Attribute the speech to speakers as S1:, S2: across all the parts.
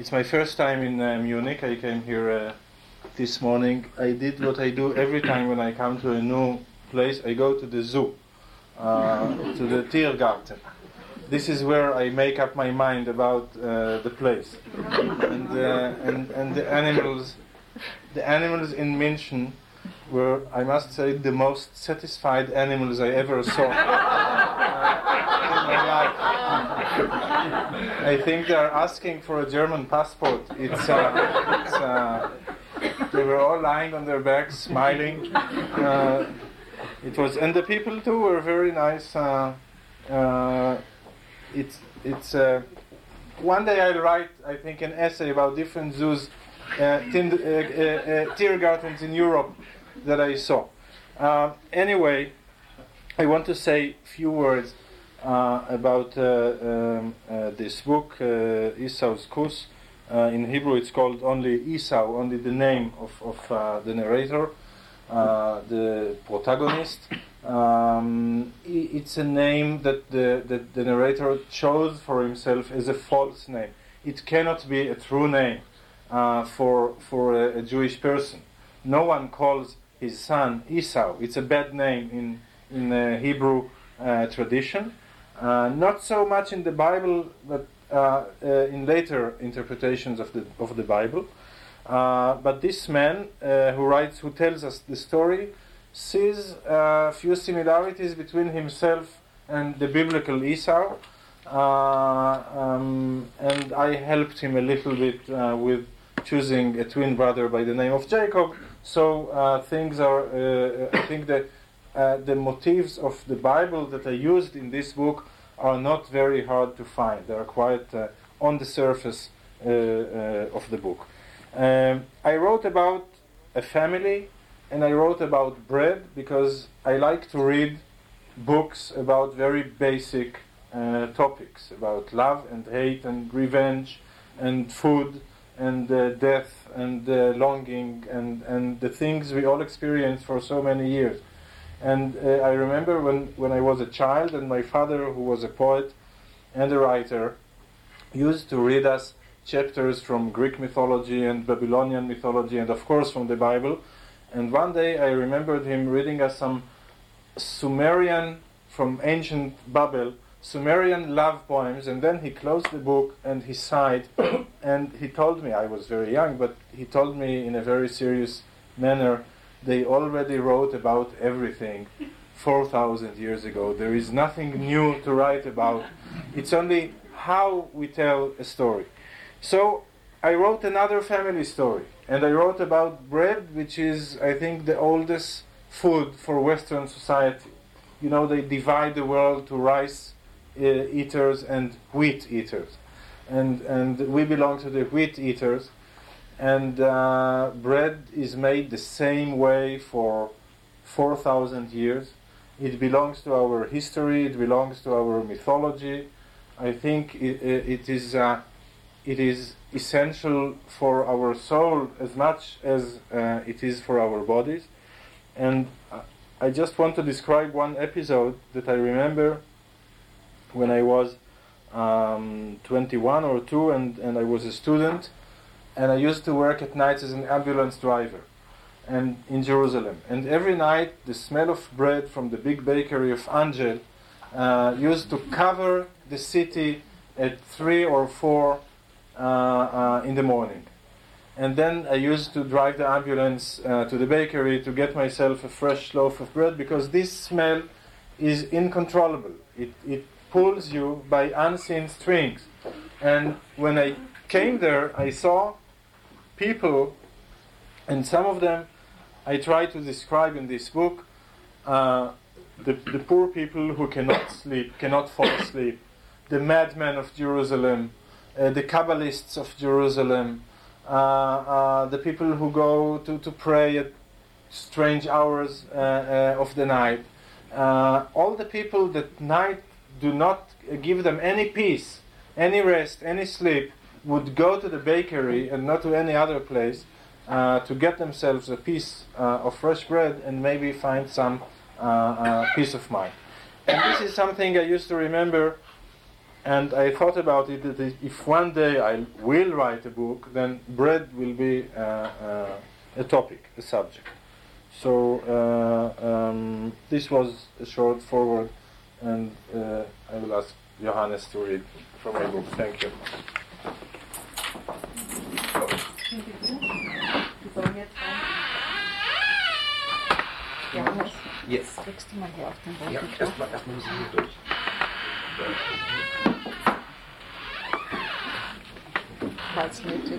S1: It's my first time in Munich. I came here this morning. I did what I do every time when I come to a new place. I go to the zoo, to the Tiergarten. This is where I make up my mind about the place. And the animals in München were, I must say, the most satisfied animals I ever saw in my life. I think they are asking for a German passport. They were all lying on their backs, smiling. It was, and the people too were very nice. One day I'll write, I think, an essay about different zoos, Tiergartens in Europe that I saw. Anyway, I want to say a few words about this book, Esau's Kuss. In Hebrew it's called only Esau, only the name of the narrator, the protagonist. It's a name that the narrator chose for himself as a false name. It cannot be a true name for a Jewish person. No one calls his son Esau. It's a bad name in Hebrew tradition. Not so much in the Bible, but in later interpretations of the Bible. But this man who tells us the story, sees a few similarities between himself and the biblical Esau, and I helped him a little bit with choosing a twin brother by the name of Jacob. So things are, I think that the motifs of the Bible that I used in this book are not very hard to find. They are quite on the surface of the book. I wrote about a family, and I wrote about bread because I like to read books about very basic topics, about love and hate and revenge and food and death and longing and the things we all experience for so many years. And I remember when I was a child, and my father, who was a poet and a writer, used to read us chapters from Greek mythology and Babylonian mythology and of course from the Bible. And one day I remembered him reading us some Sumerian, from ancient Babel, Sumerian love poems, and then he closed the book and he sighed and he told me, I was very young, but he told me in a very serious manner, they already wrote about everything 4,000 years ago. There is nothing new to write about. It's only how we tell a story. So I wrote another family story, and I wrote about bread, which is, I think, the oldest food for Western society. You know, they divide the world to rice eaters and wheat eaters. And we belong to the wheat eaters. And bread is made the same way for 4,000 years. It belongs to our history, it belongs to our mythology. I think it is essential for our soul as much as it is for our bodies. And I just want to describe one episode that I remember when I was 21 or 2 and I was a student, and I used to work at night as an ambulance driver and in Jerusalem. And every night the smell of bread from the big bakery of Angel used to cover the city at 3 or 4 in the morning. And then I used to drive the ambulance to the bakery to get myself a fresh loaf of bread, because this smell is uncontrollable. It pulls you by unseen strings. And when I came there, I saw people, and some of them I try to describe in this book, the poor people who cannot sleep, cannot fall asleep, the madmen of Jerusalem, the Kabbalists of Jerusalem, the people who go to pray at strange hours of the night, all the people that night do not give them any peace, any rest, any sleep, would go to the bakery and not to any other place to get themselves a piece of fresh bread and maybe find some peace of mind. And this is something I used to remember And I thought about it that if one day I will write a book, then bread will be a topic, a subject. So this was a short forward, and I will ask Johannes to read from my book. Thank you.
S2: Johannes,
S3: Yes.
S2: kriegst du mal her auf den Boden?
S3: Ja, erstmal muss ich hier durch.
S2: Falls nötig.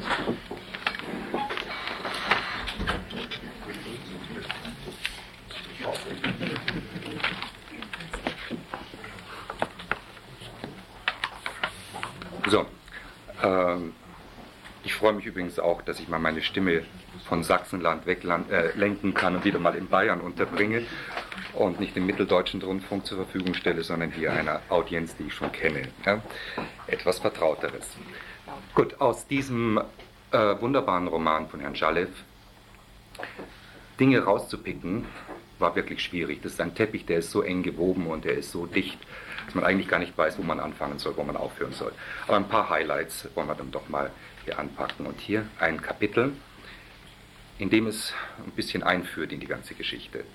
S3: So, ich freue mich übrigens auch, dass ich mal meine Stimme von Sachsenland weglenken kann und wieder mal in Bayern unterbringe und nicht den Mitteldeutschen Rundfunk zur Verfügung stelle, sondern hier einer Audienz, die ich schon kenne. Ja? Etwas Vertrauteres. Gut, aus diesem wunderbaren Roman von Herrn Jalew Dinge rauszupicken, war wirklich schwierig. Das ist ein Teppich, der ist so eng gewoben und der ist so dicht, dass man eigentlich gar nicht weiß, wo man anfangen soll, wo man aufhören soll. Aber ein paar Highlights wollen wir dann doch mal hier anpacken. Und hier ein Kapitel, in dem es ein bisschen einführt in die ganze Geschichte.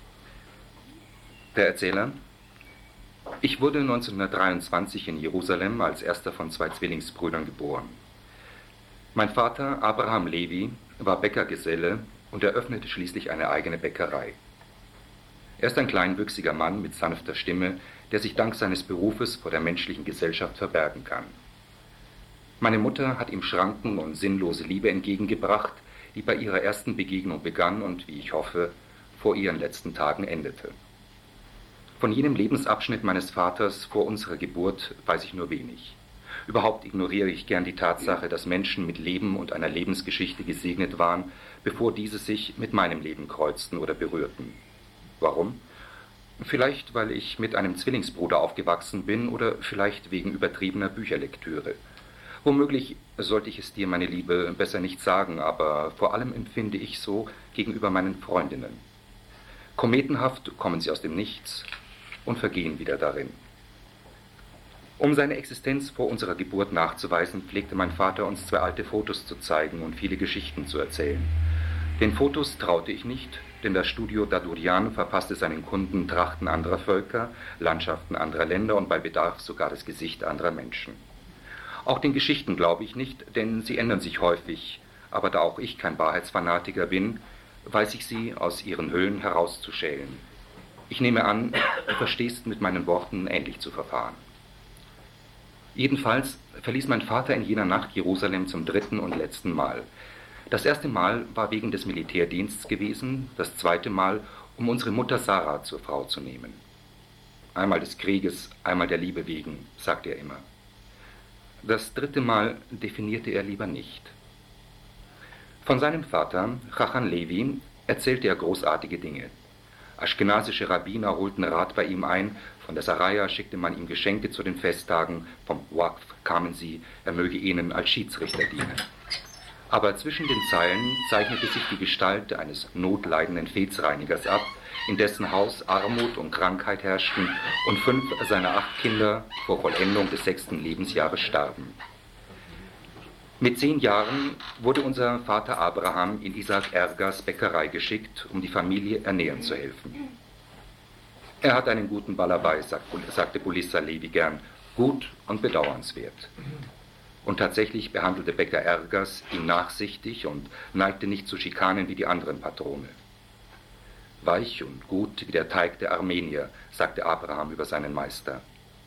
S3: Der Erzähler: Ich wurde 1923 in Jerusalem als erster von 2 Zwillingsbrüdern geboren. Mein Vater, Abraham Levi, war Bäckergeselle und eröffnete schließlich eine eigene Bäckerei. Er ist ein kleinwüchsiger Mann mit sanfter Stimme, der sich dank seines Berufes vor der menschlichen Gesellschaft verbergen kann. Meine Mutter hat ihm Schranken und sinnlose Liebe entgegengebracht, die bei ihrer ersten Begegnung begann und, wie ich hoffe, vor ihren letzten Tagen endete. Von jenem Lebensabschnitt meines Vaters vor unserer Geburt weiß ich nur wenig. Überhaupt ignoriere ich gern die Tatsache, dass Menschen mit Leben und einer Lebensgeschichte gesegnet waren, bevor diese sich mit meinem Leben kreuzten oder berührten. Warum? Vielleicht, weil ich mit einem Zwillingsbruder aufgewachsen bin oder vielleicht wegen übertriebener Bücherlektüre. Womöglich sollte ich es dir, meine Liebe, besser nicht sagen, aber vor allem empfinde ich so gegenüber meinen Freundinnen. Kometenhaft kommen sie aus dem Nichts und vergehen wieder darin. Um seine Existenz vor unserer Geburt nachzuweisen, pflegte mein Vater uns 2 alte Fotos zu zeigen und viele Geschichten zu erzählen. Den Fotos traute ich nicht, denn das Studio Dadurian verpasste seinen Kunden Trachten anderer Völker, Landschaften anderer Länder und bei Bedarf sogar das Gesicht anderer Menschen. Auch den Geschichten glaube ich nicht, denn sie ändern sich häufig, aber da auch ich kein Wahrheitsfanatiker bin, weiß ich sie aus ihren Hüllen herauszuschälen. Ich nehme an, du verstehst mit meinen Worten ähnlich zu verfahren. Jedenfalls verließ mein Vater in jener Nacht Jerusalem zum 3. und letzten Mal. Das erste Mal war wegen des Militärdienstes gewesen, das zweite Mal, um unsere Mutter Sarah zur Frau zu nehmen. Einmal des Krieges, einmal der Liebe wegen, sagte er immer. Das 3. Mal definierte er lieber nicht. Von seinem Vater, Chachan Levi, erzählte er großartige Dinge. Aschkenasische Rabbiner holten Rat bei ihm ein, von der Saraja schickte man ihm Geschenke zu den Festtagen, vom Waqf kamen sie, er möge ihnen als Schiedsrichter dienen. Aber zwischen den Zeilen zeichnete sich die Gestalt eines notleidenden Fezreinigers ab, in dessen Haus Armut und Krankheit herrschten und 5 seiner 8 Kinder vor Vollendung des 6. Lebensjahres starben. Mit 10 Jahren wurde unser Vater Abraham in Isaac Ergas Bäckerei geschickt, um die Familie ernähren zu helfen. Er hat einen guten Ballabei, sagte Bulissa Levi gern, gut und bedauernswert. Und tatsächlich behandelte Bäcker Ergas ihn nachsichtig und neigte nicht zu Schikanen wie die anderen Patrone. Weich und gut wie der Teig der Armenier, sagte Abraham über seinen Meister.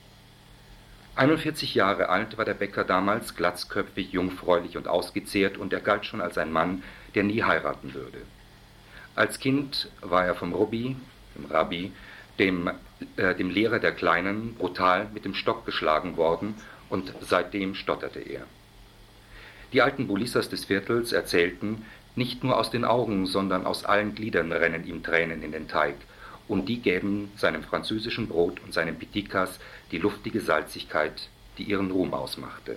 S3: 41 Jahre alt war der Bäcker damals, glatzköpfig, jungfräulich und ausgezehrt, und er galt schon als ein Mann, der nie heiraten würde. Als Kind war er vom Rabbi, dem Lehrer der Kleinen, brutal mit dem Stock geschlagen worden, und seitdem stotterte er. Die alten Bulissas des Viertels erzählten, nicht nur aus den Augen, sondern aus allen Gliedern rennen ihm Tränen in den Teig, und die gäben seinem französischen Brot und seinen Pitikas die luftige Salzigkeit, die ihren Ruhm ausmachte.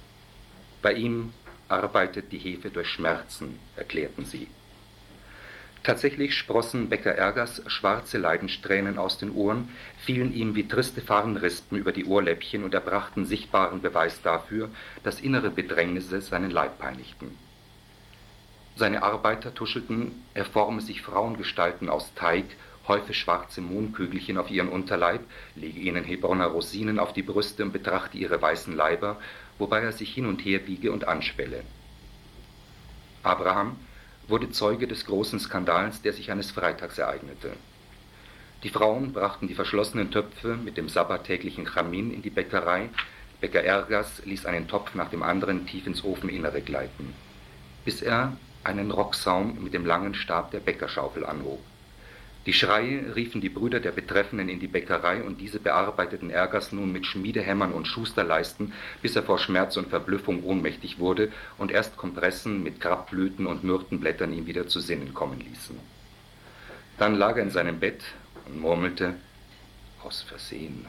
S3: Bei ihm arbeitet die Hefe durch Schmerzen, erklärten sie. Tatsächlich sprossen Bäcker Ergers schwarze Leidenstränen aus den Ohren, fielen ihm wie triste Farnrispen über die Ohrläppchen und erbrachten sichtbaren Beweis dafür, dass innere Bedrängnisse seinen Leib peinigten. Seine Arbeiter tuschelten, er forme sich Frauengestalten aus Teig, häufe schwarze Mohnkügelchen auf ihren Unterleib, lege ihnen Hebronner Rosinen auf die Brüste und betrachte ihre weißen Leiber, wobei er sich hin und her biege und anschwelle. Abraham wurde Zeuge des großen Skandals, der sich eines Freitags ereignete. Die Frauen brachten die verschlossenen Töpfe mit dem sabbattäglichen Chamin in die Bäckerei. Bäcker Ergers ließ einen Topf nach dem anderen tief ins Ofeninnere gleiten, bis er einen Rocksaum mit dem langen Stab der Bäckerschaufel anhob. Die Schreie riefen die Brüder der Betreffenden in die Bäckerei und diese bearbeiteten Ergers nun mit Schmiedehämmern und Schusterleisten, bis er vor Schmerz und Verblüffung ohnmächtig wurde und erst Kompressen mit Grappblüten und Myrtenblättern ihm wieder zu Sinnen kommen ließen. Dann lag er in seinem Bett und murmelte, aus Versehen,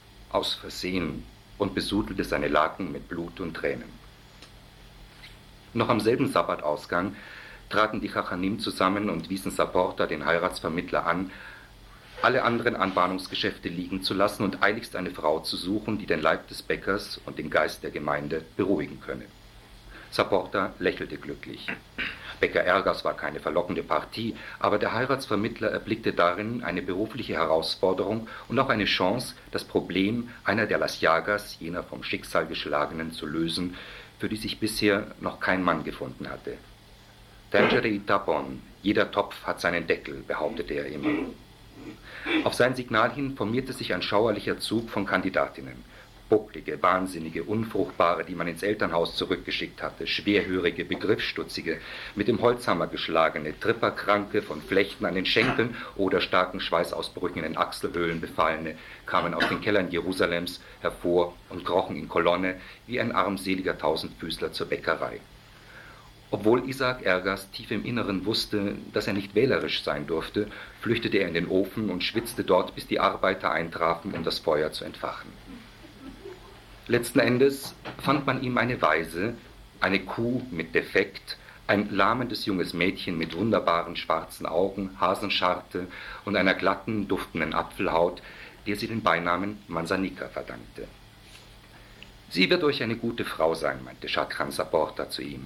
S3: und besudelte seine Laken mit Blut und Tränen. Noch am selben Sabbatausgang traten die Chachanim zusammen und wiesen Saporta, den Heiratsvermittler, an, alle anderen Anbahnungsgeschäfte liegen zu lassen und eiligst eine Frau zu suchen, die den Leib des Bäckers und den Geist der Gemeinde beruhigen könne. Saporta lächelte glücklich. Bäcker Ergers war keine verlockende Partie, aber der Heiratsvermittler erblickte darin eine berufliche Herausforderung und auch eine Chance, das Problem einer der Las Llagas, jener vom Schicksal geschlagenen, zu lösen, für die sich bisher noch kein Mann gefunden hatte. Tangere y tapon, jeder Topf hat seinen Deckel, behauptete er immer. Auf sein Signal hin formierte sich ein schauerlicher Zug von Kandidatinnen. Bucklige, wahnsinnige, unfruchtbare, die man ins Elternhaus zurückgeschickt hatte, schwerhörige, begriffsstutzige, mit dem Holzhammer geschlagene, Tripperkranke, von Flechten an den Schenkeln oder starken Schweißausbrüchen in den Achselhöhlen befallene, kamen aus den Kellern Jerusalems hervor und krochen in Kolonne wie ein armseliger Tausendfüßler zur Bäckerei. Obwohl Isaak Ergers tief im Inneren wusste, dass er nicht wählerisch sein durfte, flüchtete er in den Ofen und schwitzte dort, bis die Arbeiter eintrafen, um das Feuer zu entfachen. Letzten Endes fand man ihm eine Waise, eine Kuh mit Defekt, ein lahmendes junges Mädchen mit wunderbaren schwarzen Augen, Hasenscharte und einer glatten, duftenden Apfelhaut, der sie den Beinamen Manzanika verdankte. »Sie wird euch eine gute Frau sein«, meinte Chakran Saporta zu ihm.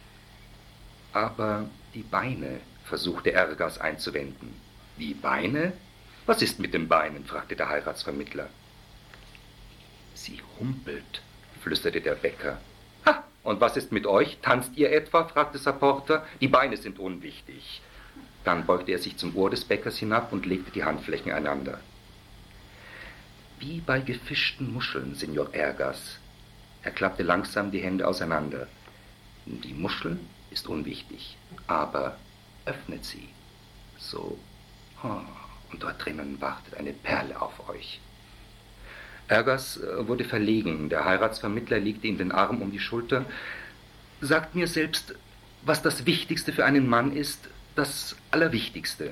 S3: »Aber die Beine«, versuchte Ergers einzuwenden. »Die Beine? Was ist mit den Beinen?« fragte der Heiratsvermittler. »Sie humpelt«, flüsterte der Bäcker. »Ha, und was ist mit euch? Tanzt ihr etwa?« fragte Saporta. »Die Beine sind unwichtig.« Dann beugte er sich zum Ohr des Bäckers hinab und legte die Handflächen einander. »Wie bei gefischten Muscheln, Signor Ergers.« Er klappte langsam die Hände auseinander. »Die Muscheln ist unwichtig, aber öffnet sie. So, und dort drinnen wartet eine Perle auf euch.« Ergers wurde verlegen. Der Heiratsvermittler legte ihm den Arm um die Schulter. »Sagt mir selbst, was das Wichtigste für einen Mann ist, das Allerwichtigste.«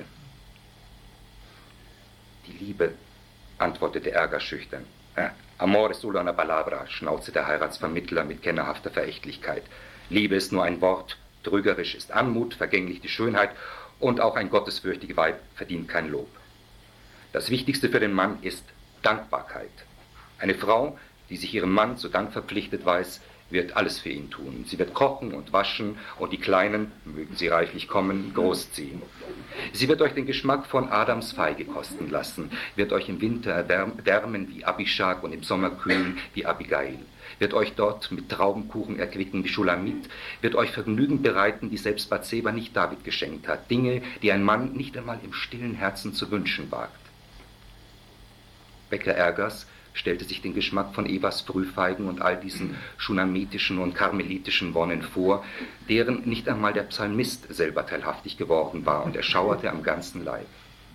S3: »Die Liebe«, antwortete Ergers schüchtern. »Amore solo una palabra«, schnauzte der Heiratsvermittler mit kennerhafter Verächtlichkeit. »Liebe ist nur ein Wort, trügerisch ist Anmut, vergänglich die Schönheit und auch ein gottesfürchtiges Weib verdient kein Lob. Das Wichtigste für den Mann ist Dankbarkeit. Eine Frau, die sich ihrem Mann zu Dank verpflichtet weiß, wird alles für ihn tun. Sie wird kochen und waschen und die Kleinen, mögen sie reichlich kommen, großziehen. Sie wird euch den Geschmack von Adams Feige kosten lassen, wird euch im Winter wärmen wie Abishag und im Sommer kühlen wie Abigail, wird euch dort mit Traubenkuchen erquicken wie Schulamit, wird euch Vergnügen bereiten, die selbst Bathseba nicht David geschenkt hat, Dinge, die ein Mann nicht einmal im stillen Herzen zu wünschen wagt. Bäcker Ergers stellte sich den Geschmack von Evas Frühfeigen und all diesen schunamitischen und karmelitischen Wonnen vor, deren nicht einmal der Psalmist selber teilhaftig geworden war, und er schauerte am ganzen Leib.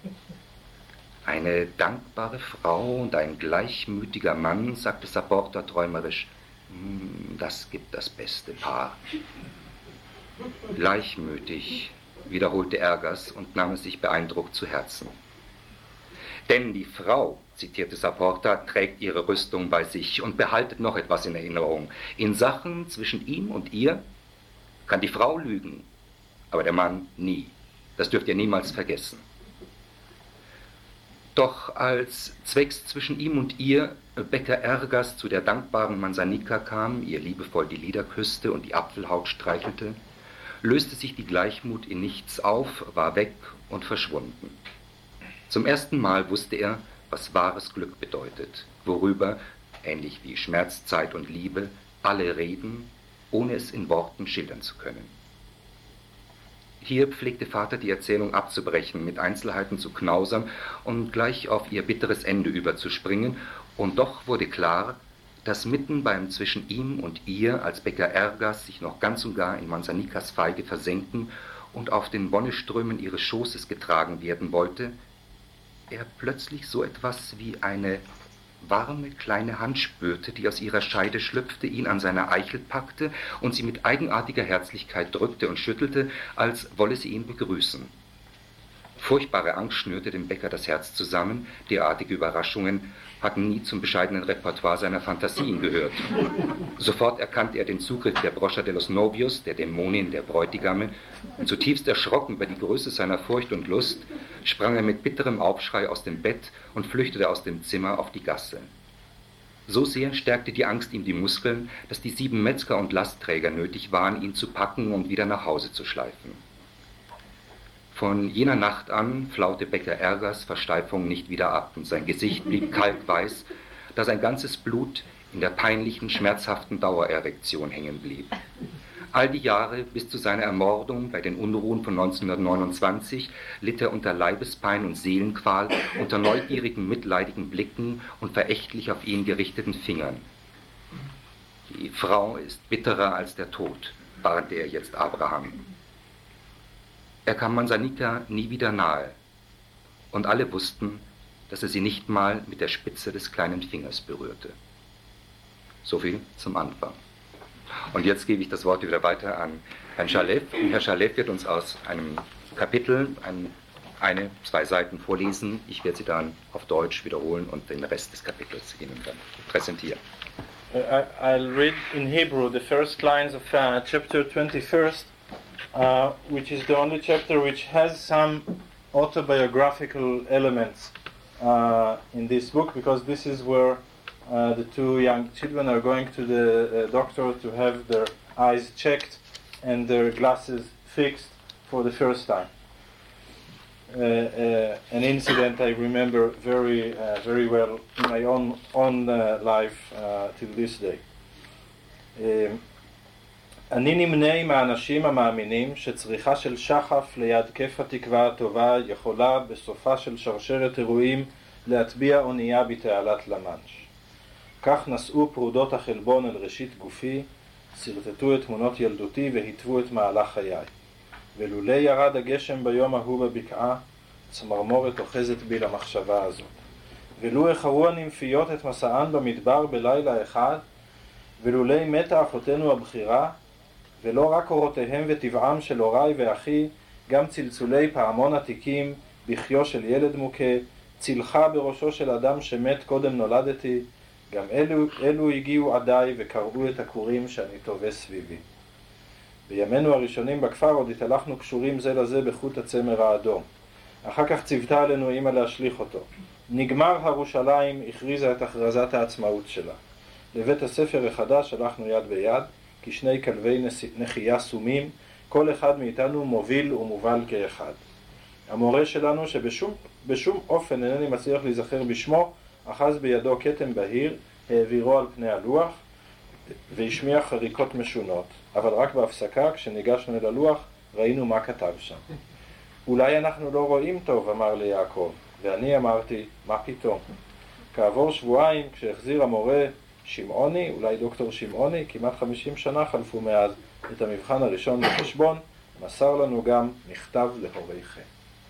S3: »Eine dankbare Frau und ein gleichmütiger Mann«, sagte Saporta träumerisch, »das gibt das beste Paar.« »Gleichmütig«, wiederholte Ergers und nahm es sich beeindruckt zu Herzen. »Denn die Frau«, zitierte Saporta, »trägt ihre Rüstung bei sich und behaltet noch etwas in Erinnerung. In Sachen zwischen ihm und ihr kann die Frau lügen, aber der Mann nie. Das dürft ihr niemals vergessen. Doch als zwecks zwischen ihm und ihr Bäcker Ergas zu der dankbaren Manzanika kam, ihr liebevoll die Lider küsste und die Apfelhaut streichelte, löste sich die Gleichmut in nichts auf, war weg und verschwunden. Zum ersten Mal wusste er, was wahres Glück bedeutet, worüber, ähnlich wie Schmerz, Zeit und Liebe, alle reden, ohne es in Worten schildern zu können. Hier pflegte Vater die Erzählung abzubrechen, mit Einzelheiten zu knausern und gleich auf ihr bitteres Ende überzuspringen, und doch wurde klar, dass mitten beim zwischen ihm und ihr als Bäcker Ergas sich noch ganz und gar in Manzanikas Feige versenken und auf den Wonneströmen ihres Schoßes getragen werden wollte, er plötzlich so etwas wie eine warme kleine Hand spürte, die aus ihrer Scheide schlüpfte, ihn an seiner Eichel packte und sie mit eigenartiger Herzlichkeit drückte und schüttelte, als wolle sie ihn begrüßen. Furchtbare Angst schnürte dem Bäcker das Herz zusammen, derartige Überraschungen hatten nie zum bescheidenen Repertoire seiner Fantasien gehört. Sofort erkannte er den Zugriff der Broscha de los Novios, der Dämonin der Bräutigame, und zutiefst erschrocken über die Größe seiner Furcht und Lust, sprang er mit bitterem Aufschrei aus dem Bett und flüchtete aus dem Zimmer auf die Gasse. So sehr stärkte die Angst ihm die Muskeln, dass die 7 Metzger und Lastträger nötig waren, ihn zu packen und wieder nach Hause zu schleifen. Von jener Nacht an flaute Bäcker Ergas Versteifung nicht wieder ab und sein Gesicht blieb kalkweiß, da sein ganzes Blut in der peinlichen, schmerzhaften Dauererektion hängen blieb. All die Jahre bis zu seiner Ermordung bei den Unruhen von 1929 litt er unter Leibespein und Seelenqual, unter neugierigen, mitleidigen Blicken und verächtlich auf ihn gerichteten Fingern. Die Frau ist bitterer als der Tod, warnte er jetzt Abraham. Er kam Manzanika nie wieder nahe, und alle wussten, dass er sie nicht mal mit der Spitze des kleinen Fingers berührte. So viel zum Anfang. Und jetzt gebe ich das Wort wieder weiter an Herrn Shalev. Und Herr Shalev wird uns aus einem Kapitel 2 Seiten vorlesen. Ich werde sie dann auf Deutsch wiederholen und den Rest des Kapitels Ihnen dann präsentieren.
S1: I'll read in Hebrew the first lines of chapter 21st. Which is the only chapter which has some autobiographical elements in this book, because this is where the 2 young children are going to the doctor to have their eyes checked and their glasses fixed for the first time. An incident I remember very well in my own life till this day. אני נמנה עם האנשים המאמינים שצריכה של שחף ליד כיף התקווה הטובה יכולה בסופה של שרשרת אירועים להטביע אונייה בתעלת למאנש. כך נשאו פרודות החלבון על ראשית גופי, סרטטו את תמונות ילדותי והתוו את מהלך חיי. ולולא ירד הגשם ביום ההוא בבקעה, צמרמורת אוחזת בי למחשבה הזאת. ולו החרו הנמפיות את מסען במדבר בלילה אחד, ולולא מתה אחותנו הבכירה, ולא רק אורותיהם וטבעם של הוריי ואחי, גם צלצולי פעמון עתיקים, בחיו של ילד מוכה, צלחה בראשו של אדם שמת קודם נולדתי, גם אלו הגיעו עדיי וקראו את הכורים שאני טווה סביבי. בימינו הראשונים בכפר עוד התהלכנו קשורים זה לזה בחוט הצמר האדום. אחר כך ציוותה עלינו אמא להשליך אותו. נגמר הרושלים, הכריזה את הכרזת העצמאות שלה. לבית הספר החדש הלכנו יד ביד, כשני כלבי נחייה סומים, כל אחד מאיתנו מוביל ומובל כאחד. המורה שלנו שבשום אופן אינני מצליח להיזכר בשמו, אחז בידו כתם בהיר, העבירו על פני הלוח, והשמיע חריקות משונות, אבל רק בהפסקה, כשניגשנו אל הלוח, ראינו מה כתב שם. אולי אנחנו לא רואים טוב, אמר לי יעקב, ואני אמרתי, מה פתאום? כעבור שבועיים, כשהחזיר המורה שמעוני, אולי דוקטור שמעוני, כמעט 50 שנה חלפו מאז את המבחן הראשון בחשבון, מסר לנו גם מכתב להוריכם.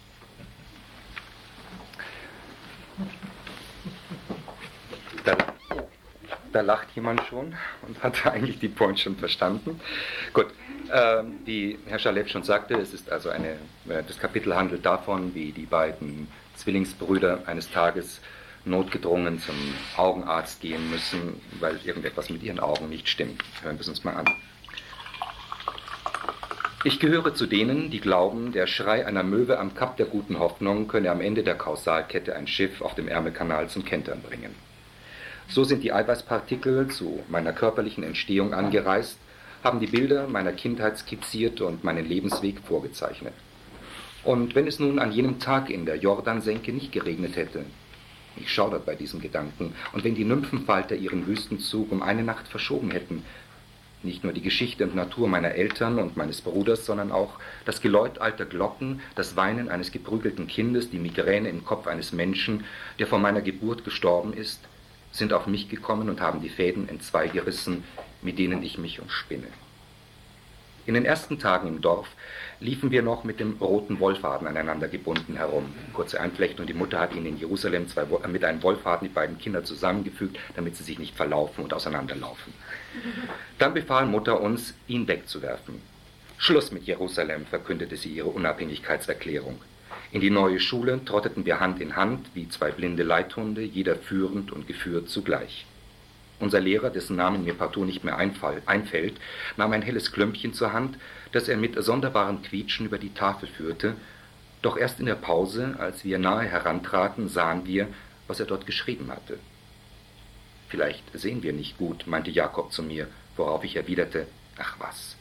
S3: Da lacht jemand schon und hat eigentlich die Point schon verstanden. Gut, wie Herr Shalev schon sagte, es ist also das Kapitel handelt davon, wie die beiden Zwillingsbrüder eines Tages notgedrungen zum Augenarzt gehen müssen, weil irgendetwas mit ihren Augen nicht stimmt. Hören wir es uns mal an. Ich gehöre zu denen, die glauben, der Schrei einer Möwe am Kap der Guten Hoffnung könne am Ende der Kausalkette ein Schiff auf dem Ärmelkanal zum Kentern bringen. So sind die Eiweißpartikel zu meiner körperlichen Entstehung angereist, haben die Bilder meiner Kindheit skizziert und meinen Lebensweg vorgezeichnet. Und wenn es nun an jenem Tag in der Jordansenke nicht geregnet hätte, ich schaudert bei diesem Gedanken, und wenn die Nymphenfalter ihren Wüstenzug um eine Nacht verschoben hätten, nicht nur die Geschichte und Natur meiner Eltern und meines Bruders, sondern auch das Geläut alter Glocken, das Weinen eines geprügelten Kindes, die Migräne im Kopf eines Menschen, der vor meiner Geburt gestorben ist, sind auf mich gekommen und haben die Fäden entzweigerissen, mit denen ich mich umspinne. In den ersten Tagen im Dorf liefen wir noch mit dem roten Wollfaden aneinander gebunden herum. Kurze Einflechtung, die Mutter hat ihn in Jerusalem mit einem Wollfaden die beiden Kinder zusammengefügt, damit sie sich nicht verlaufen und auseinanderlaufen. Dann befahl Mutter uns, ihn wegzuwerfen. Schluss mit Jerusalem, verkündete sie ihre Unabhängigkeitserklärung. In die neue Schule trotteten wir Hand in Hand wie zwei blinde Leithunde, jeder führend und geführt zugleich. Unser Lehrer, dessen Namen mir partout nicht mehr einfällt, nahm ein helles Klömpchen zur Hand, das er mit sonderbarem Quietschen über die Tafel führte. Doch erst in der Pause, als wir nahe herantraten, sahen wir, was er dort geschrieben hatte. »Vielleicht sehen wir nicht gut«, meinte Jakob zu mir, worauf ich erwiderte, »Ach was.«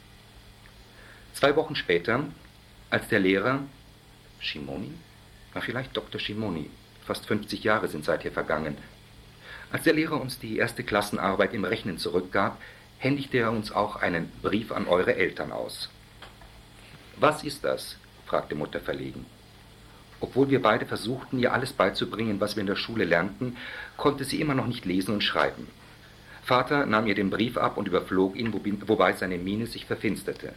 S3: 2 Wochen später, als der Lehrer, Shimoni? Vielleicht Dr. Shimoni, fast 50 Jahre sind seither vergangen, als der Lehrer uns die erste Klassenarbeit im Rechnen zurückgab, händigte er uns auch einen Brief an eure Eltern aus. »Was ist das?« fragte Mutter verlegen. Obwohl wir beide versuchten, ihr alles beizubringen, was wir in der Schule lernten, konnte sie immer noch nicht lesen und schreiben. Vater nahm ihr den Brief ab und überflog ihn, wobei seine Miene sich verfinsterte.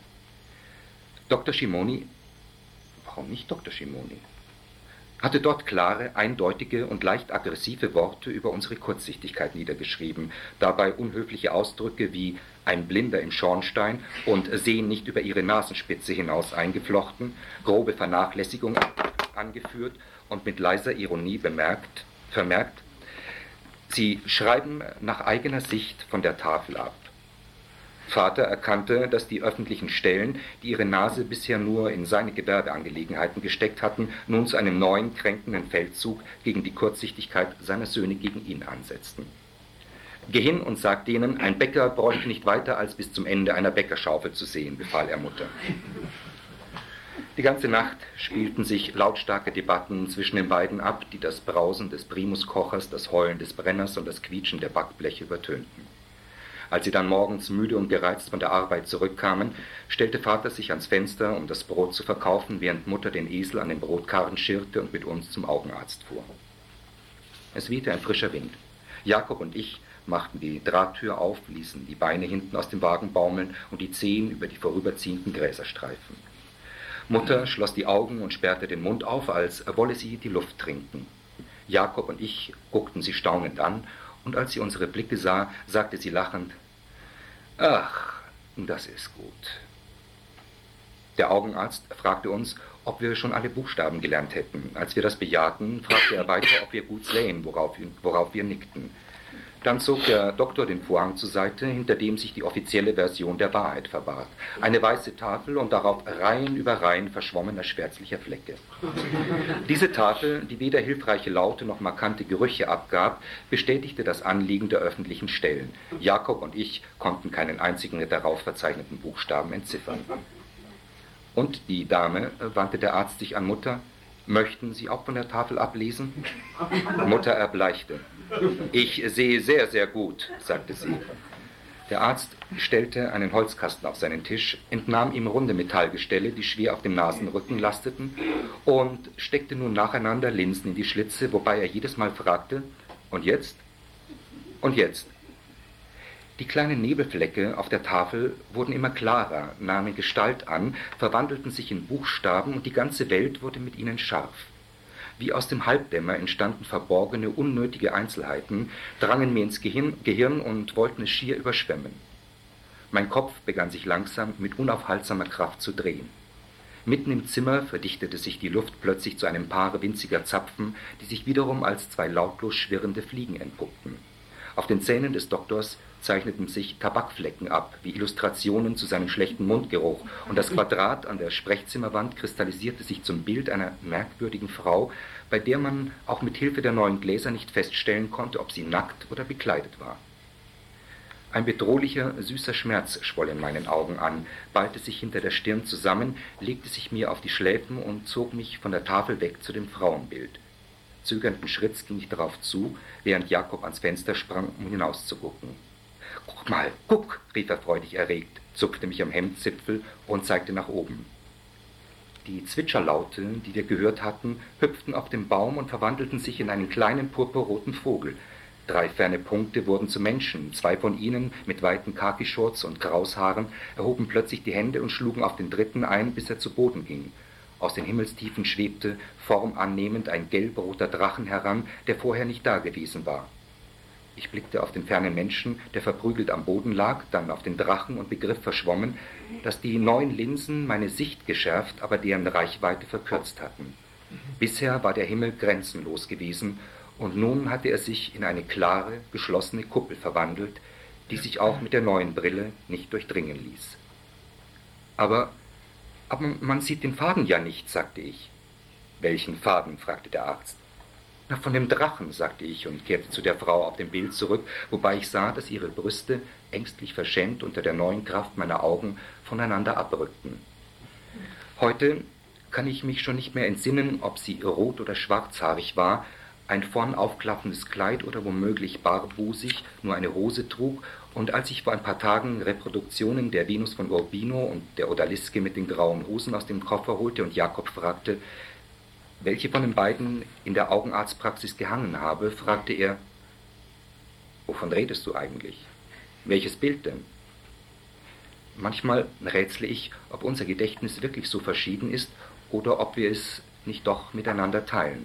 S3: Dr. Shimoni, warum nicht Dr. Shimoni, hatte dort klare, eindeutige und leicht aggressive Worte über unsere Kurzsichtigkeit niedergeschrieben, dabei unhöfliche Ausdrücke wie ein Blinder im Schornstein und Sehen nicht über ihre Nasenspitze hinaus eingeflochten, grobe Vernachlässigung angeführt und mit leiser Ironie vermerkt, sie schreiben nach eigener Sicht von der Tafel ab. Vater erkannte, dass die öffentlichen Stellen, die ihre Nase bisher nur in seine Gewerbeangelegenheiten gesteckt hatten, nun zu einem neuen, kränkenden Feldzug gegen die Kurzsichtigkeit seiner Söhne gegen ihn ansetzten. »Geh hin und sag denen, ein Bäcker bräuchte nicht weiter als bis zum Ende einer Bäckerschaufel zu sehen«, befahl er Mutter. Die ganze Nacht spielten sich lautstarke Debatten zwischen den beiden ab, die das Brausen des Primuskochers, das Heulen des Brenners und das Quietschen der Backbleche übertönten. Als sie dann morgens müde und gereizt von der Arbeit zurückkamen, stellte Vater sich ans Fenster, um das Brot zu verkaufen, während Mutter den Esel an den Brotkarren schirrte und mit uns zum Augenarzt fuhr. Es wehte ein frischer Wind. Jakob und ich machten die Drahttür auf, ließen die Beine hinten aus dem Wagen baumeln und die Zehen über die vorüberziehenden Gräser streifen. Mutter schloss die Augen und sperrte den Mund auf, als wolle sie die Luft trinken. Jakob und ich guckten sie staunend an, und als sie unsere Blicke sah, sagte sie lachend, »Ach, das ist gut.« Der Augenarzt fragte uns, ob wir schon alle Buchstaben gelernt hätten. Als wir das bejahten, fragte er weiter, ob wir gut sähen, worauf wir nickten. Dann zog der Doktor den Vorhang zur Seite, hinter dem sich die offizielle Version der Wahrheit verbarg. Eine weiße Tafel und darauf Reihen über Reihen verschwommener schwärzlicher Flecke. Diese Tafel, die weder hilfreiche Laute noch markante Gerüche abgab, bestätigte das Anliegen der öffentlichen Stellen. Jakob und ich konnten keinen einzigen der darauf verzeichneten Buchstaben entziffern. Und die Dame, wandte der Arzt sich an Mutter, möchten Sie auch von der Tafel ablesen? Mutter erbleichte. »Ich sehe sehr, sehr gut«, sagte sie. Der Arzt stellte einen Holzkasten auf seinen Tisch, entnahm ihm runde Metallgestelle, die schwer auf dem Nasenrücken lasteten, und steckte nun nacheinander Linsen in die Schlitze, wobei er jedes Mal fragte, »Und jetzt? Und jetzt?« Die kleinen Nebelflecke auf der Tafel wurden immer klarer, nahmen Gestalt an, verwandelten sich in Buchstaben und die ganze Welt wurde mit ihnen scharf. Wie aus dem Halbdämmer entstanden verborgene, unnötige Einzelheiten, drangen mir ins Gehirn und wollten es schier überschwemmen. Mein Kopf begann sich langsam mit unaufhaltsamer Kraft zu drehen. Mitten im Zimmer verdichtete sich die Luft plötzlich zu einem Paar winziger Zapfen, die sich wiederum als 2 lautlos schwirrende Fliegen entpuppten. Auf den Zähnen des Doktors zeichneten sich Tabakflecken ab, wie Illustrationen zu seinem schlechten Mundgeruch, und das Quadrat an der Sprechzimmerwand kristallisierte sich zum Bild einer merkwürdigen Frau, bei der man auch mit Hilfe der neuen Gläser nicht feststellen konnte, ob sie nackt oder bekleidet war. Ein bedrohlicher, süßer Schmerz schwoll in meinen Augen an, ballte sich hinter der Stirn zusammen, legte sich mir auf die Schläfen und zog mich von der Tafel weg zu dem Frauenbild. Zögernden Schritts ging ich darauf zu, während Jakob ans Fenster sprang, um hinauszugucken. »Guck mal, guck«, rief er freudig erregt, zupfte mich am Hemdzipfel und zeigte nach oben. Die Zwitscherlaute, die wir gehört hatten, hüpften auf dem Baum und verwandelten sich in einen kleinen purpurroten Vogel. 3 ferne Punkte wurden zu Menschen, 2 von ihnen mit weiten Khaki-Shorts und Kraushaaren erhoben plötzlich die Hände und schlugen auf den dritten ein, bis er zu Boden ging. Aus den Himmelstiefen schwebte, formannehmend, ein gelb-roter Drachen heran, der vorher nicht dagewesen war. Ich blickte auf den fernen Menschen, der verprügelt am Boden lag, dann auf den Drachen und begriff verschwommen, dass die neuen Linsen meine Sicht geschärft, aber deren Reichweite verkürzt hatten. Bisher war der Himmel grenzenlos gewesen, und nun hatte er sich in eine klare, geschlossene Kuppel verwandelt, die sich auch mit der neuen Brille nicht durchdringen ließ. Aber man sieht den Faden ja nicht, sagte ich. »Welchen Faden?« fragte der Arzt. »Na, von dem Drachen«, sagte ich und kehrte zu der Frau auf dem Bild zurück, wobei ich sah, dass ihre Brüste, ängstlich verschämt unter der neuen Kraft meiner Augen, voneinander abrückten. Heute kann ich mich schon nicht mehr entsinnen, ob sie rot- oder schwarzhaarig war, ein vorn aufklaffendes Kleid oder womöglich barbusig, nur eine Hose trug, und als ich vor ein paar Tagen Reproduktionen der Venus von Urbino und der Odaliske mit den grauen Hosen aus dem Koffer holte und Jakob fragte, welche von den beiden in der Augenarztpraxis gehangen habe, fragte er, »Wovon redest du eigentlich? Welches Bild denn?« Manchmal rätsle ich, ob unser Gedächtnis wirklich so verschieden ist oder ob wir es nicht doch miteinander teilen.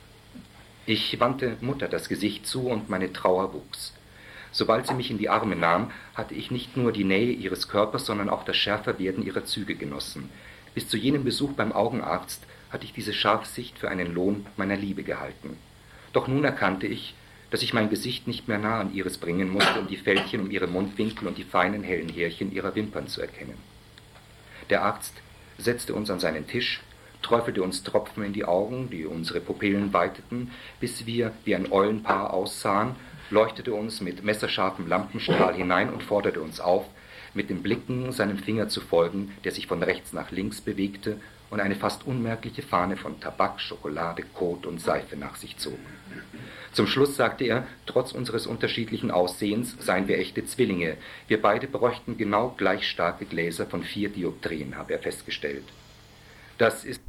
S3: Ich wandte Mutter das Gesicht zu und meine Trauer wuchs. Sobald sie mich in die Arme nahm, hatte ich nicht nur die Nähe ihres Körpers, sondern auch das Schärferwerden ihrer Züge genossen. Bis zu jenem Besuch beim Augenarzt hatte ich diese Scharfsicht für einen Lohn meiner Liebe gehalten. Doch nun erkannte ich, dass ich mein Gesicht nicht mehr nah an ihres bringen musste, um die Fältchen um ihre Mundwinkel und die feinen hellen Härchen ihrer Wimpern zu erkennen. Der Arzt setzte uns an seinen Tisch, träufelte uns Tropfen in die Augen, die unsere Pupillen weiteten, bis wir wie ein Eulenpaar aussahen, leuchtete uns mit messerscharfem Lampenstrahl hinein und forderte uns auf, mit den Blicken seinem Finger zu folgen, der sich von rechts nach links bewegte und eine fast unmerkliche Fahne von Tabak, Schokolade, Kot und Seife nach sich zog. Zum Schluss sagte er, trotz unseres unterschiedlichen Aussehens seien wir echte Zwillinge. Wir beide bräuchten genau gleich starke Gläser von 4 Dioptrien, habe er festgestellt. Das ist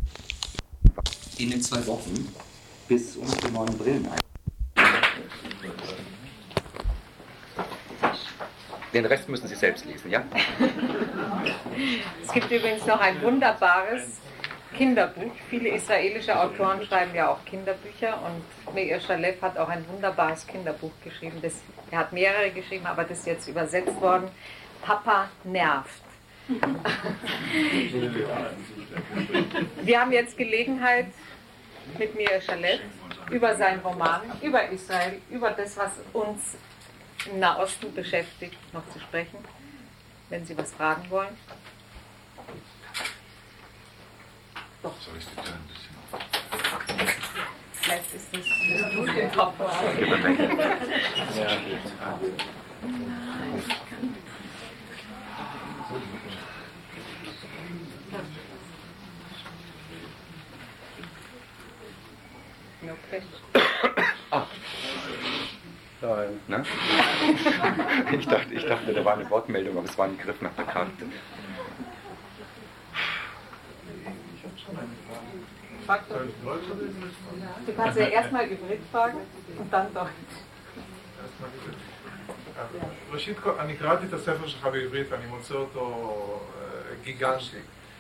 S3: in den 2 Wochen, bis unsere neuen Brillen ein. Den Rest müssen Sie selbst lesen, ja?
S2: Es gibt übrigens noch ein wunderbares Kinderbuch. Viele israelische Autoren schreiben ja auch Kinderbücher und Meir Shalev hat auch ein wunderbares Kinderbuch geschrieben. Er hat mehrere geschrieben, aber das ist jetzt übersetzt worden. Papa nervt. Wir haben jetzt Gelegenheit, mit Meir Shalev über seinen Roman, über Israel, über das, was uns im Nahosten beschäftigt, noch zu sprechen, wenn Sie was fragen wollen. Doch. Vielleicht ist das gut im Kopf. Okay.
S3: Ne? Ich dachte, da war eine Wortmeldung, aber es war ein Griff nach der Karte.
S2: Du kannst ja erstmal Hybrid fragen und dann Deutsch.
S4: ראשית, אני קראתי את הספר שלך בעברית, אני מוצא אותו גיגנטי.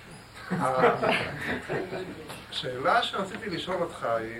S4: השאלה שרציתי לשאול אותך היא,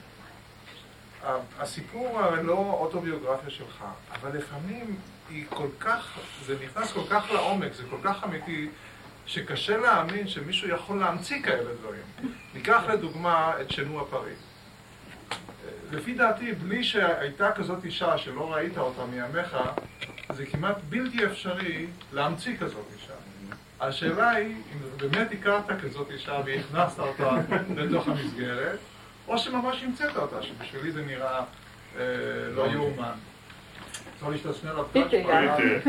S4: הסיפור לא אוטוביוגרפיה שלך, אבל לפעמים היא כל כך, זה נכנס כל כך לעומק, זה כל כך אמיתי, שקשה להאמין שמישהו יכול להמציא כאלה דברים. ניקח לדוגמה את שנוע פריז. לפי דעתי, בלי שהייתה כזאת אישה שלא ראית אותה מימיך, זה כמעט בלתי אפשרי להמציא כזאת אישה. השאלה היא, אם באמת הכרת כזאת אישה והכנסת אותה לתוך המסגרת, או שממש המצאת אותה, שבשבילי זה נראה לא יאומן. Soll ich das schnell auf Deutsch machen?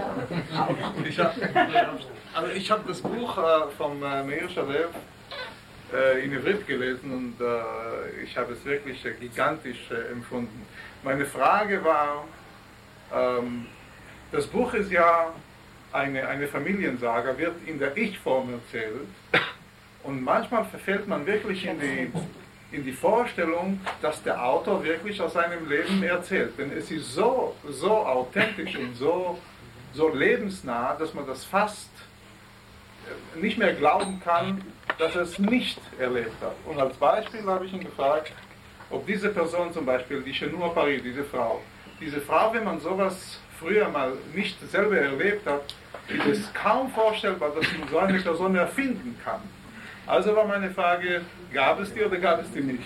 S4: Ich habe das Buch von Meir Shalev in Ivrit gelesen und ich habe es wirklich gigantisch empfunden. Meine Frage war, das Buch ist ja eine Familiensaga, wird in der Ich-Form erzählt und manchmal verfällt man wirklich in die Vorstellung, dass der Autor wirklich aus seinem Leben erzählt. Denn es ist so authentisch und so lebensnah, dass man das fast nicht mehr glauben kann, dass er es nicht erlebt hat. Und als Beispiel habe ich ihn gefragt, ob diese Person zum Beispiel, die Chenua Paris, diese Frau, wenn man sowas früher mal nicht selber erlebt hat, ist es kaum vorstellbar, dass man so eine Person erfinden kann. Also war meine Frage, gab es die oder gab es die nicht?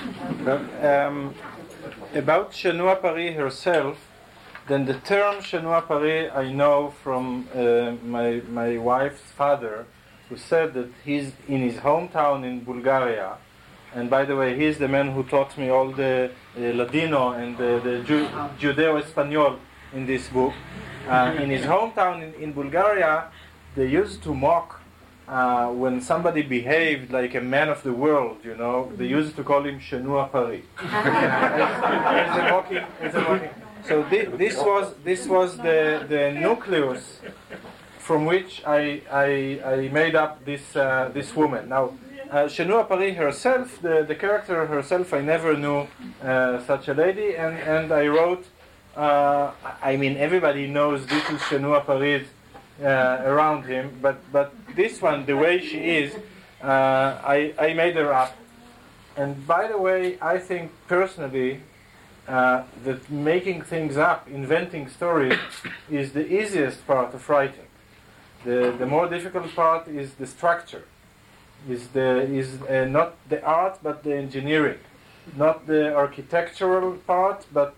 S1: About Chenua Paris herself, then the term Chenua Paris I know from my wife's father, who said that he's in his hometown in Bulgaria, and by the way, he's the man who taught me all the Ladino and the Judeo-Espanol in this book. In his hometown in Bulgaria, they used to mock when somebody behaved like a man of the world, you know, they used to call him Chenua Paris. As a mocking. So this was the nucleus from which I made up this woman. Now, Chenua Paris herself, the character herself, I never knew such a lady, and I wrote. I mean, everybody knows little Chenua Paris around him, but this one, the way she is, I made her up. And by the way, I think personally that making things up, inventing stories, is the easiest part of writing. The more difficult part is the structure, is not the art but the engineering, not the architectural part but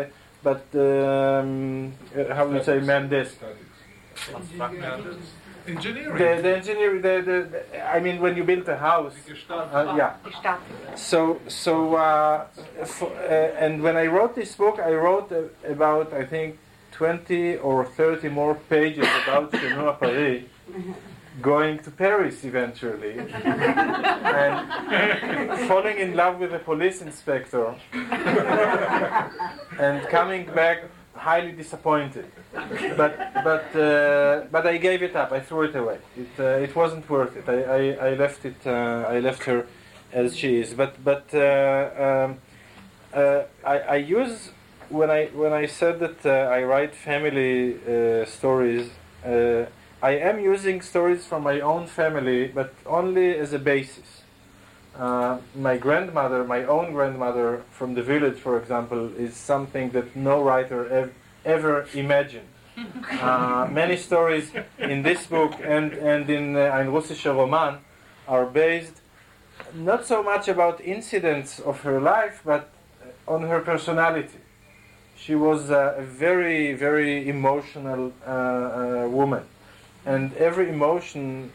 S1: how do you say Mendes?
S4: Engineering.
S1: The engineering. I mean, when you build a house. Yeah. So and when I wrote this book, I wrote about, I think, 20 or 30 more pages about Chenua Paris going to Paris eventually and falling in love with a police inspector and coming back highly disappointed. But I gave it up. I threw it away. It wasn't worth it. I left it. I left her as she is. But I use when I said that I write family stories. I am using stories from my own family, but only as a basis. My grandmother, my own grandmother from the village, for example, is something that no writer ever imagined. Many stories in this book and in Ein Russischer Roman are based not so much about incidents of her life, but on her personality. She was a very, very emotional woman. And every emotion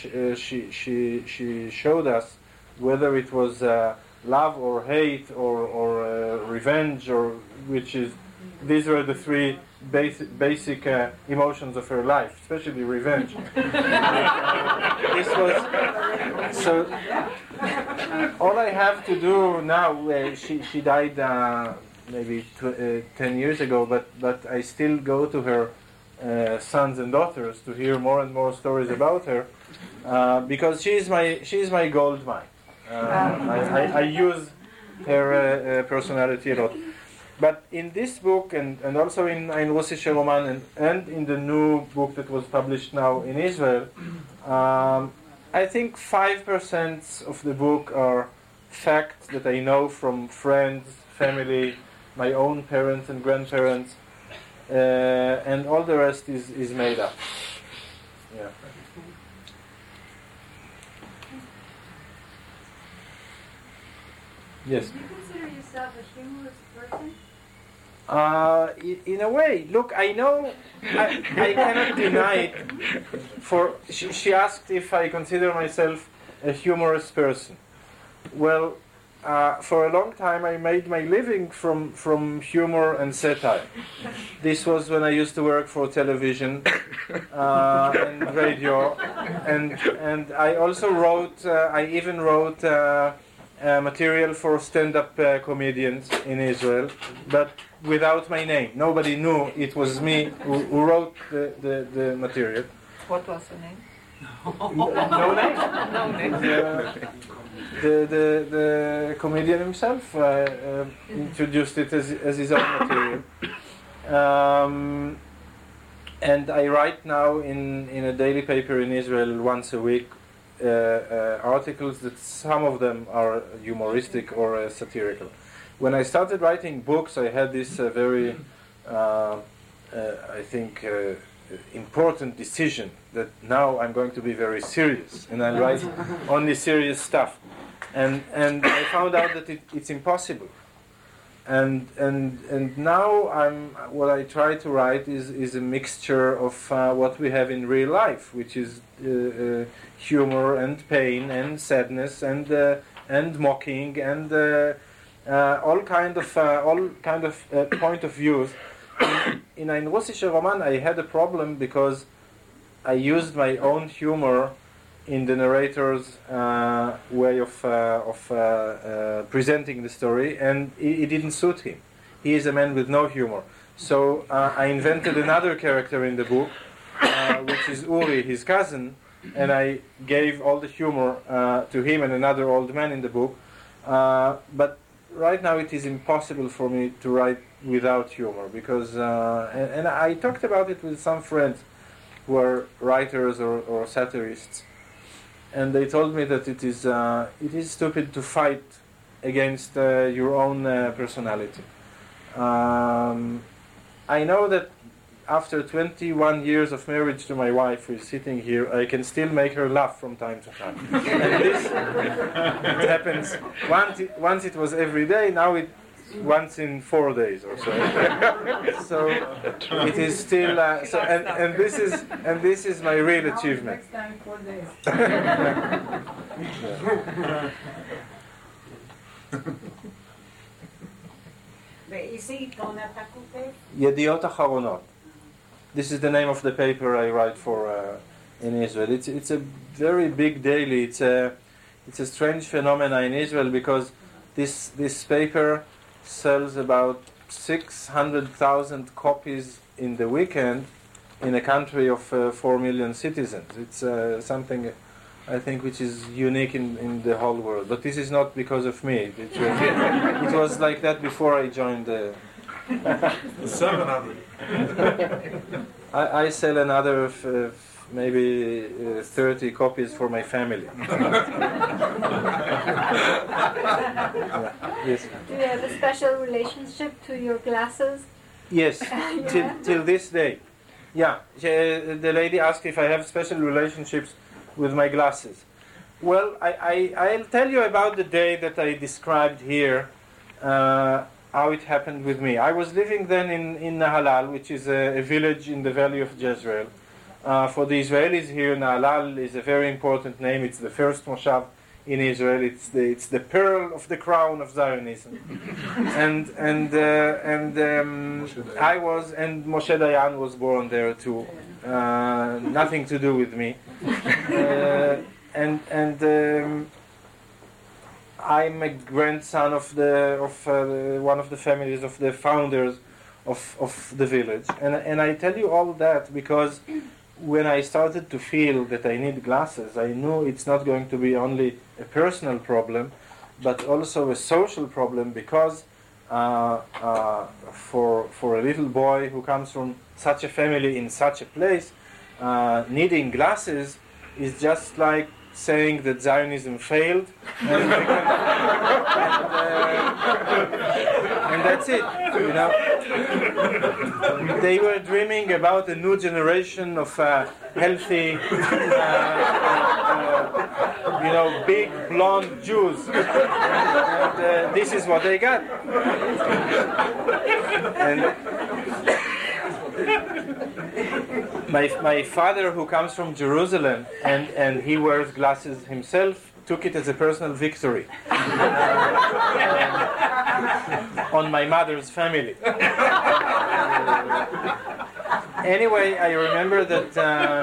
S1: she showed us, whether it was love or hate or revenge, or these were the three basic emotions of her life, especially revenge. This was so. All I have to do now. She died maybe 10 years ago, but I still go to her sons and daughters to hear more and more stories about her, because she is my gold mine. I use her personality a lot. But in this book and also in Ein Russischer Roman and in the new book that was published now in Israel, I think 5% of the book are facts that I know from friends, family, my own parents and grandparents, and all the rest is made up. Yeah. Yes.
S5: Do you consider yourself a humorous person?
S1: In a way, look, I know, I cannot deny it. She asked if I consider myself a humorous person. Well, for a long time I made my living from humor and satire. This was when I used to work for television and radio, and I also wrote. I even wrote material for stand-up comedians in Israel, but without my name. Nobody knew it was me who wrote the material.
S2: What was the name?
S1: No name.
S2: No name.
S1: The comedian himself introduced it as his own material. And I write now in a daily paper in Israel once a week articles that some of them are humoristic or satirical. When I started writing books, I had this very, I think, important decision that now I'm going to be very serious and I'll write only serious stuff. And I found out that it's impossible. And now what I try to write is a mixture of what we have in real life, which is humor and pain and sadness and mocking and all kind of point of views. In Ein Russischer Roman, I had a problem because I used my own humor in the narrator's way of presenting the story, and it didn't suit him. He is a man with no humor. So I invented another character in the book, which is Uri, his cousin, and I gave all the humor to him and another old man in the book. But right now it is impossible for me to write without humor, because and I talked about it with some friends who are writers or satirists, and they told me that it is stupid to fight against your own personality. I know that after 21 years of marriage to my wife, who is sitting here, I can still make her laugh from time to time. And this it happens once it was every day, now it's once in 4 days or so. So it is still and this is my real achievement.
S5: Next time 4 days.
S6: באיזה עיתון אתה כותב?
S1: ידיעות אחרונות. This is the name of the paper I write for in Israel. It's a very big daily. It's a strange phenomenon in Israel because this paper sells about 600,000 copies in the weekend in a country of 4 million citizens. It's something I think which is unique in the whole world. But this is not because of me. It was like that before I joined the...
S4: 700.
S1: I sell another maybe 30 copies for my family. Yes.
S7: Do you have a special relationship to your glasses?
S1: Yes, till this day. Yeah, the lady asked if I have special relationships with my glasses. Well, I'll tell you about the day that I described here, how it happened with me. I was living then in Nahalal, which is a village in the valley of Jezreel. For the Israelis here, Nahalal is a very important name. It's the first moshav in Israel. It's the pearl of the crown of Zionism. and I was, and Moshe Dayan was born there too. Nothing to do with me. I'm a grandson of one of the families of the founders of the village, and I tell you all that because when I started to feel that I need glasses, I knew it's not going to be only a personal problem, but also a social problem, because for a little boy who comes from such a family in such a place, needing glasses is just like saying that Zionism failed, and that's it. You know, they were dreaming about a new generation of healthy, big blonde Jews. And this is what they got. And my father, who comes from Jerusalem, and he wears glasses himself, took it as a personal victory on my mother's family. Anyway, I remember that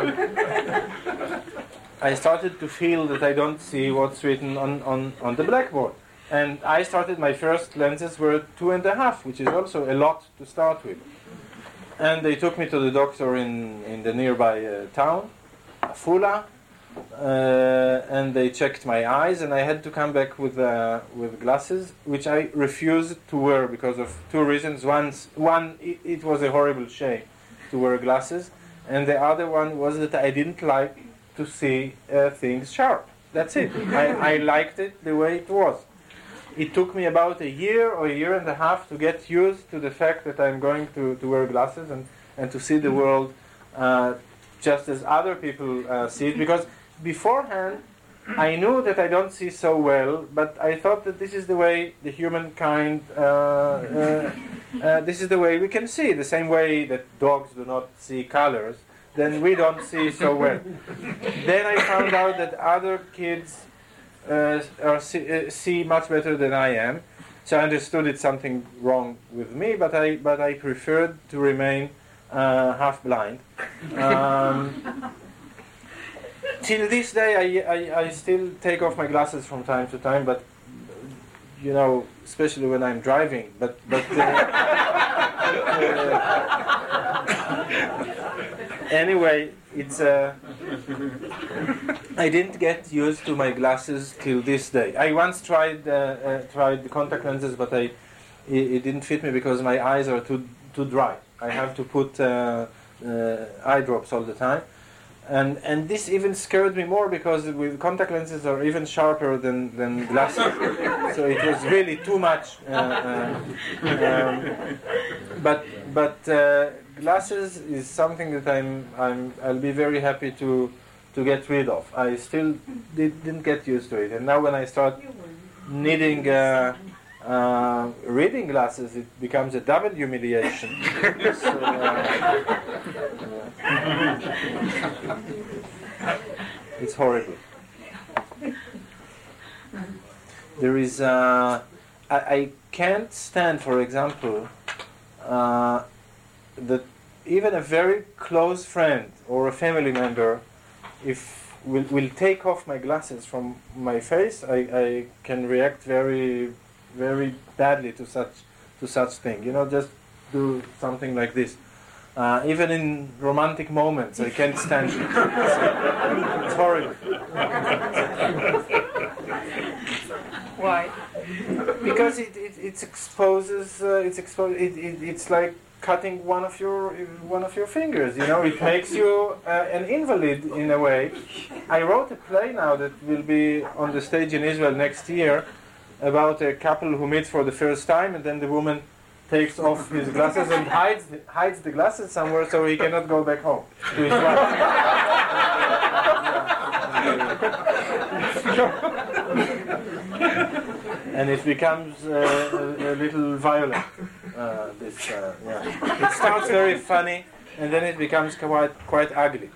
S1: I started to feel that I don't see what's written on the blackboard. And I started, my first lenses were 2.5, which is also a lot to start with. And they took me to the doctor in the nearby town, Afula, and they checked my eyes, and I had to come back with glasses, which I refused to wear because of two reasons. One, it was a horrible shame to wear glasses, and the other one was that I didn't like to see things sharp. That's it. I liked it the way it was. It took me about a year or a year and a half to get used to the fact that I'm going to wear glasses and to see the world just as other people see it, because beforehand I knew that I don't see so well, but I thought that this is the way the humankind, this is the way we can see, the same way that dogs do not see colors, then we don't see so well. Then I found out that other kids see much better than I am, so I understood it's something wrong with me, but I preferred to remain half blind. Till this day, I still take off my glasses from time to time, but especially when I'm driving. But anyway, it's I didn't get used to my glasses till this day. I once tried the contact lenses, but it didn't fit me because my eyes are too dry. I have to put eye drops all the time. And this even scared me more because with contact lenses are even sharper than glasses, so it was really too much. But glasses is something that I'll be very happy to get rid of. I still didn't get used to it, and now when I start needing reading glasses, it becomes a double humiliation. It's horrible. There is I can't stand, for example, that even a very close friend or a family member, if will take off my glasses from my face, I can react very, very badly to such thing. Just do something like this. Even in romantic moments, I can't stand it. It's horrible.
S2: Why?
S1: Because it exposes. It's like cutting one of your fingers. It makes you an invalid in a way. I wrote a play now that will be on the stage in Israel next year about a couple who meets for the first time, and then the woman takes off his glasses and hides the glasses somewhere so he cannot go back home to his wife. And it becomes a little violent. It starts very funny, and then it becomes quite ugly.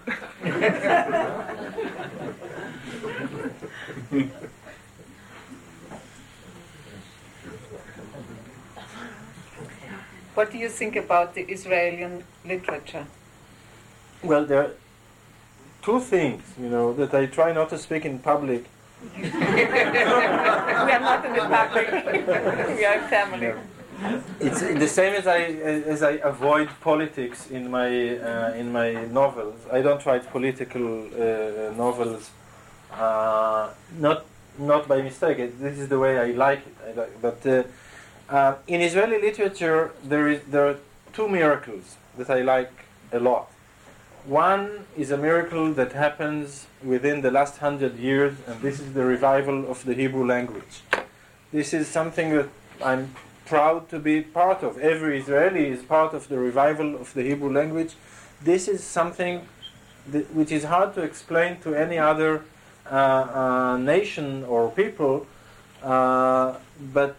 S2: What do you think about the Israeli literature?
S1: Well, there are two things, that I try not to speak in public.
S2: We are not in the public. We are a family.
S1: It's the same as I avoid politics in my novels. I don't write political novels, not by mistake. This is the way I like it. But in Israeli literature, there are two miracles that I like a lot. One is a miracle that happens within the last 100 years, and this is the revival of the Hebrew language. This is something that I'm proud to be part of. Every Israeli is part of the revival of the Hebrew language. This is something which is hard to explain to any other nation or people, but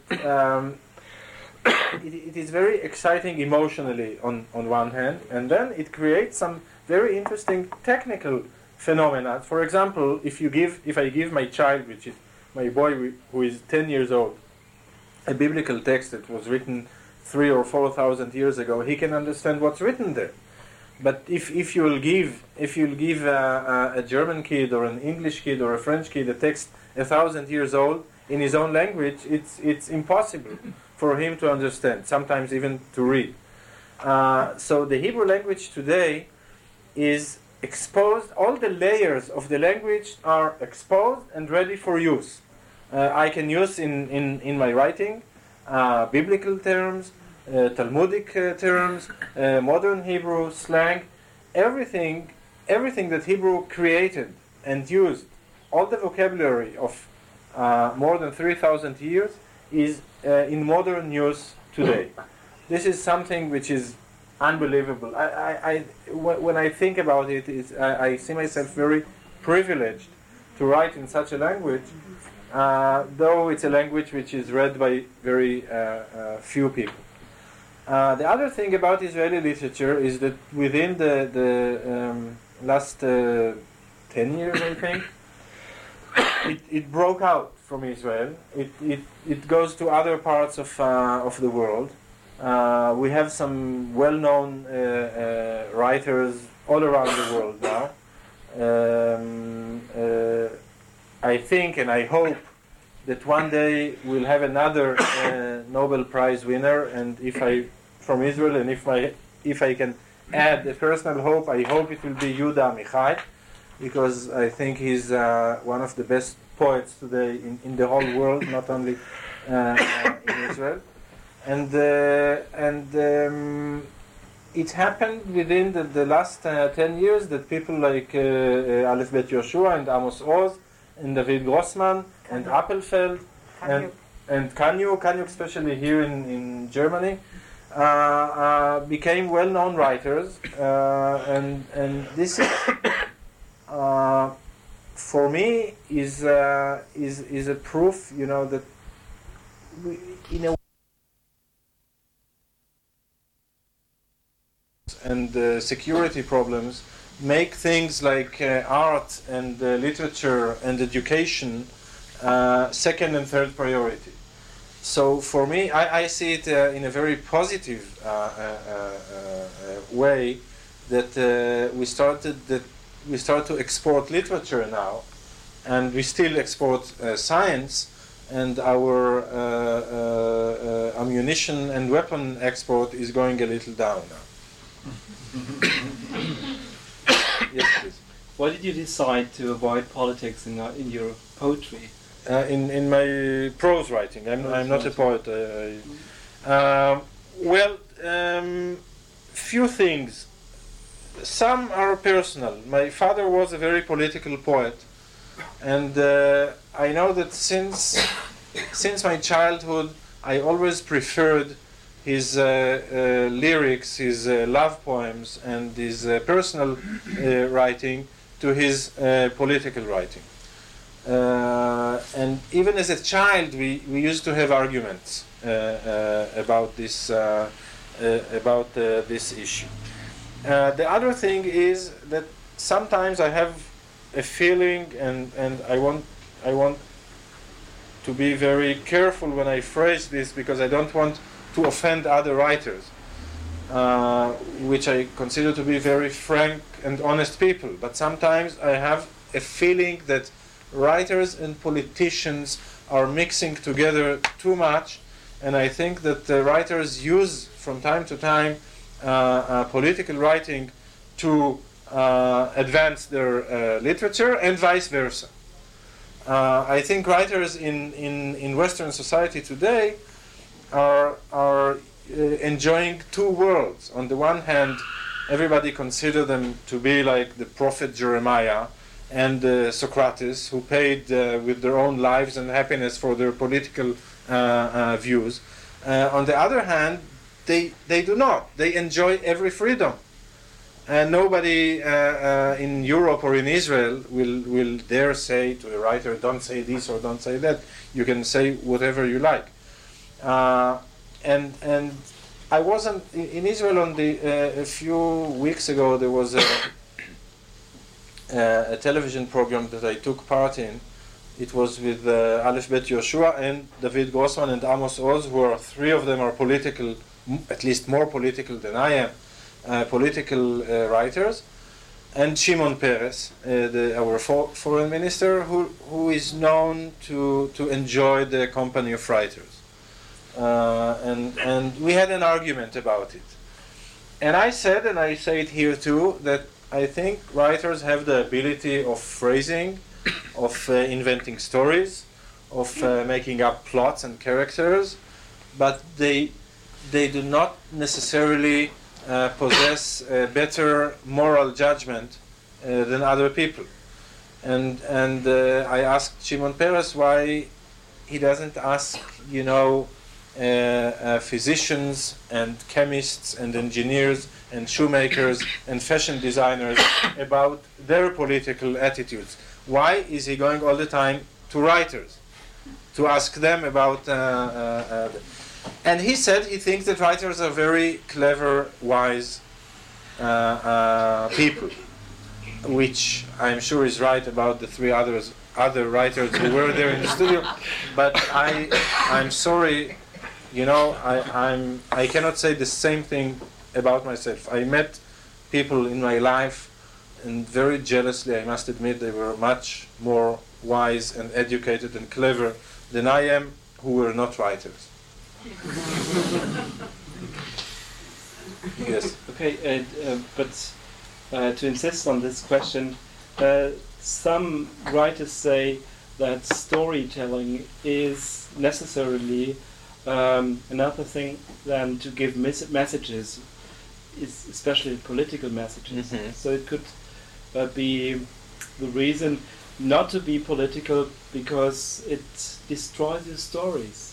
S1: it is very exciting emotionally on one hand, and then it creates some very interesting technical phenomena. For example, if I give my child, which is my boy who is 10 years old, a biblical text that was written 3,000 or 4,000 years ago, he can understand what's written there. But if you'll give a German kid or an English kid or a French kid a text 1,000 years old in his own language, it's impossible for him to understand, sometimes even to read. So the Hebrew language today is exposed. All the layers of the language are exposed and ready for use. I can use in my writing biblical terms, Talmudic terms, modern Hebrew slang, everything that Hebrew created and used, all the vocabulary of more than 3,000 years is in modern use today. This is something which is unbelievable. When I think about it, I see myself very privileged to write in such a language, though it's a language which is read by very few people. The other thing about Israeli literature is that within the last 10 years, I think, it broke out from Israel. It goes to other parts of the world. We have some well-known writers all around the world now. I think and I hope that one day we'll have another Nobel Prize winner, and from Israel, and if I can add a personal hope, I hope it will be Yehuda Amichai, because I think he's one of the best poets today in the whole world, not only in Israel. And it happened within the last 10 years that people like Aleph Bet Yoshua and Amos Oz and David Grossman and Appelfeld and Kanyuk, especially here in Germany, became well-known writers, and this is for me is a proof, that we, in a and security problems make things like art and literature and education second and third priority. So for me, I see it in a very positive way that we start to export literature now, and we still export science, and our ammunition and weapon export is going a little down now. Yes, please.
S5: Why did you decide to avoid politics in your poetry?
S1: In my prose writing, I'm not a poet. Few things. Some are personal. My father was a very political poet, and I know that since my childhood, I always preferred his lyrics, his love poems, and his personal writing to his political writing. And even as a child, we used to have arguments about this issue. The other thing is that sometimes I have a feeling, and I want to be very careful when I phrase this, because I don't want to offend other writers, which I consider to be very frank and honest people. But sometimes I have a feeling that writers and politicians are mixing together too much, and I think that the writers use from time to time political writing to advance their literature, and vice versa. I think writers in Western society today are enjoying two worlds. On the one hand, everybody considers them to be like the prophet Jeremiah and Socrates, who paid with their own lives and happiness for their political views. On the other hand, they do not. They enjoy every freedom. nobody in Europe or in Israel will dare say to a writer, don't say this or don't say that. You can say whatever you like. And I wasn't in Israel on a few weeks ago. There was a television program that I took part in. It was with Aleph Bet Yoshua and David Grossman and Amos Oz, who are three of them are political, at least more political than I am, political writers, and Shimon Peres, our foreign minister, who is known to enjoy the company of writers. And we had an argument about it. And I said, and I say it here too, that I think writers have the ability of phrasing, of inventing stories, of making up plots and characters, but they do not necessarily possess a better moral judgment than other people. And I asked Shimon Peres why he doesn't ask, physicians and chemists and engineers and shoemakers and fashion designers about their political attitudes. Why is he going all the time to writers to ask them about? And he said he thinks that writers are very clever, wise people, which I'm sure is right about the three other writers who were there in the studio. But I'm sorry, I cannot say the same thing about myself. I met people in my life, and very jealously, I must admit, they were much more wise and educated and clever than I am, who were not writers. Yes.
S5: Okay, but to insist on this question, some writers say that storytelling is necessarily another thing than to give messages, especially political messages.
S1: Mm-hmm.
S5: So it could be the reason not to be political because it destroys your stories.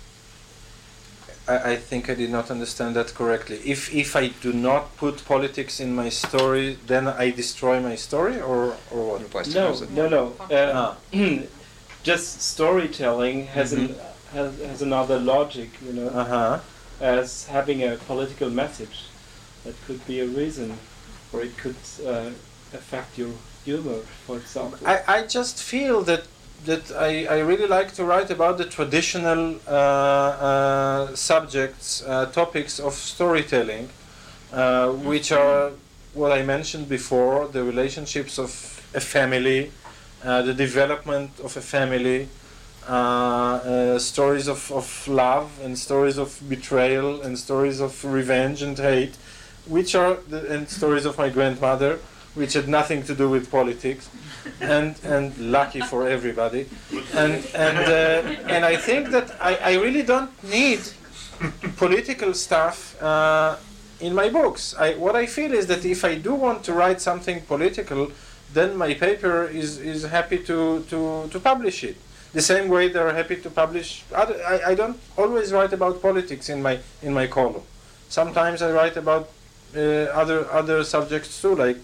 S1: I think I did not understand that correctly. If I do not put politics in my story, then I destroy my story, or what?
S5: No. Just storytelling has has another logic, as having a political message. That could be a reason, or it could affect your humor, for example.
S1: I just feel that I really like to write about the traditional subjects, topics of storytelling, which are what I mentioned before, the relationships of a family, the development of a family, stories of love and stories of betrayal and stories of revenge and hate, and stories of my grandmother, which had nothing to do with politics, and lucky for everybody, and I think that I really don't need political stuff in my books. What I feel is that if I do want to write something political, then my paper is happy to publish it. The same way they're happy to publish other. I don't always write about politics in my column. Sometimes I write about other subjects too, like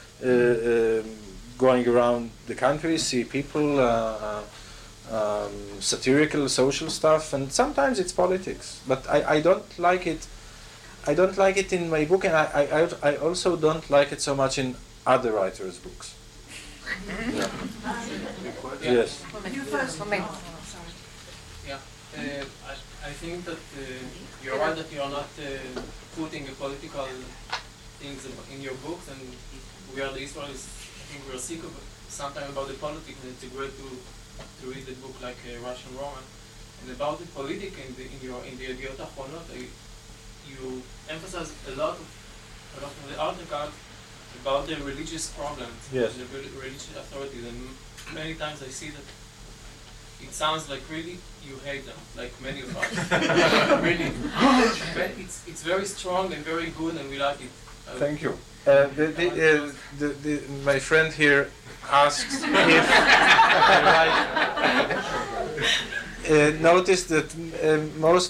S1: going around the country, see people, satirical, social stuff, and sometimes it's politics. But I don't like it. I don't like it in my book, and I also don't like it so much in other writers' books. Yeah. Yes.
S2: You first. Moment.
S8: Yeah. I think that you're right that you are not putting political things in your books, and we are the Israelis. I think we are sick of sometimes about the politics, and it's great to read the book like Russian Roman. And about the politics in the Yediot Achronot, you emphasize a lot of the articles about the religious problems,
S1: yes,
S8: and the religious authorities, and many times I see that it sounds like really you hate them, like many of us. Really, it's very strong and very good, and we like it.
S1: Thank you. My friend here asks if I noticed that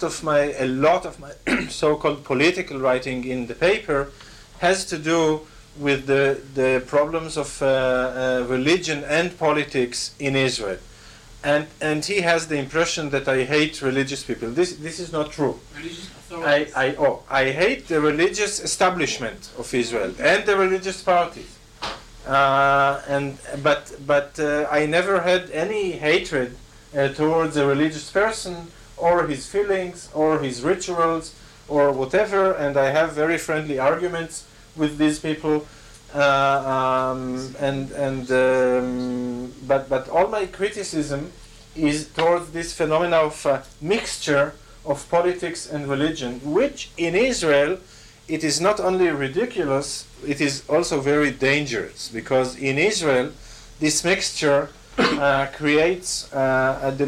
S1: a lot of my so-called political writing in the paper has to do with the problems of religion and politics in Israel. And he has the impression that I hate religious people. This is not true.
S8: Religious authorities.
S1: I hate the religious establishment of Israel and the religious parties. But I never had any hatred towards a religious person or his feelings or his rituals or whatever, and I have very friendly arguments with these people. But all my criticism is towards this phenomena of mixture of politics and religion, which in Israel it is not only ridiculous, it is also very dangerous, because in Israel this mixture creates the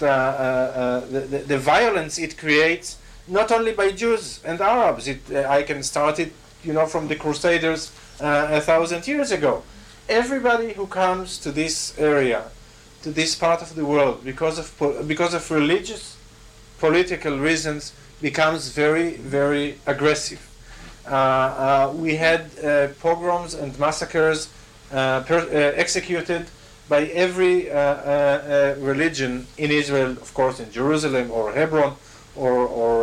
S1: violence it creates, not only by Jews and Arabs. I can start it, from the Crusaders 1,000 years ago. Everybody who comes to this area, to this part of the world, because of religious, political reasons, becomes very, very aggressive. We had pogroms and massacres executed by every religion in Israel, of course, in Jerusalem or Hebron or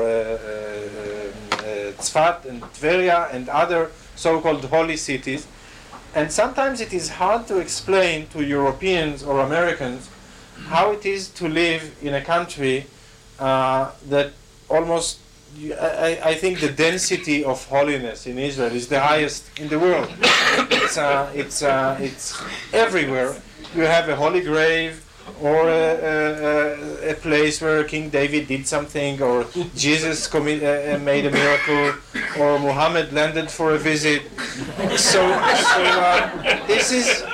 S1: Tzfat and Tveria and other so-called holy cities. And sometimes it is hard to explain to Europeans or Americans how it is to live in a country that almost, I think the density of holiness in Israel is the highest in the world. It's everywhere. You have a holy grave, or a place where King David did something, or Jesus made a miracle, or Muhammad landed for a visit. So this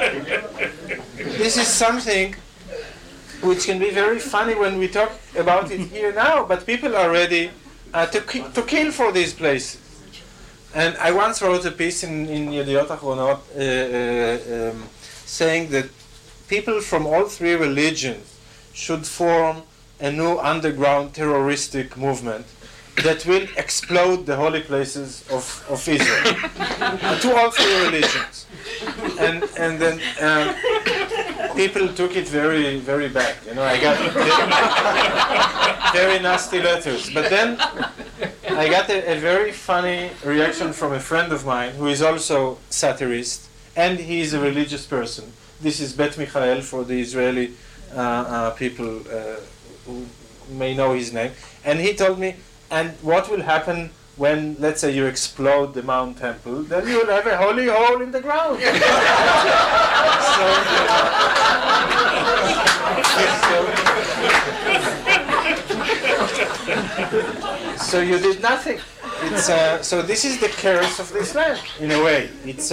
S1: is something which can be very funny when we talk about it here now, but people are ready to kill for these places. And I once wrote a piece in Yediot Achronot saying that people from all three religions should form a new underground terroristic movement that will explode the holy places of Israel to all three religions. And then people took it very, very bad. I got very nasty letters. But then I got a very funny reaction from a friend of mine who is also satirist, and he is a religious person. This is Bet Michael for the Israeli people who may know his name. And he told me, and what will happen when, let's say, you explode the Mount Temple? Then you will have a holy hole in the ground. So you did nothing. So this is the curse of this land, in a way. It's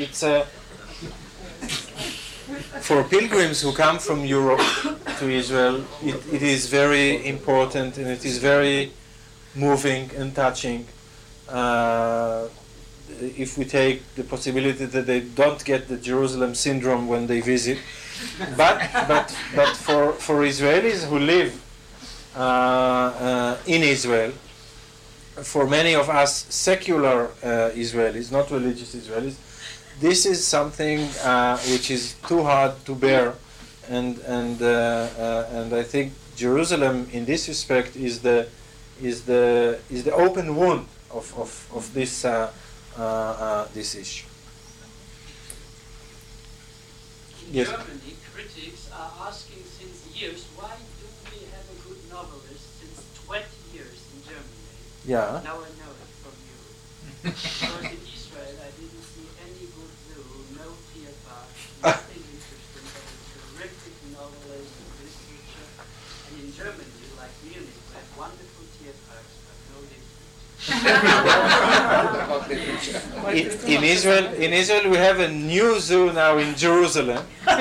S1: for pilgrims who come from Europe to Israel, it is very important, and it is very moving and touching. If we take the possibility that they don't get the Jerusalem syndrome when they visit, but for Israelis who live in Israel, for many of us secular Israelis, not religious Israelis, this is something which is too hard to bear, and I think Jerusalem, in this respect, is the open wound of this issue. Yes.
S9: In Germany, critics are asking since years, why do we have a good novelist since 20 years in Germany?
S1: Yeah.
S9: Now I know it from you. Because in Israel I didn't see any good zoo, no theater, nothing interesting, but a terrific novelist and researcher. And in Germany, like Munich, we have wonderful theaters, but no literature.
S1: In Israel, we have a new zoo now in Jerusalem,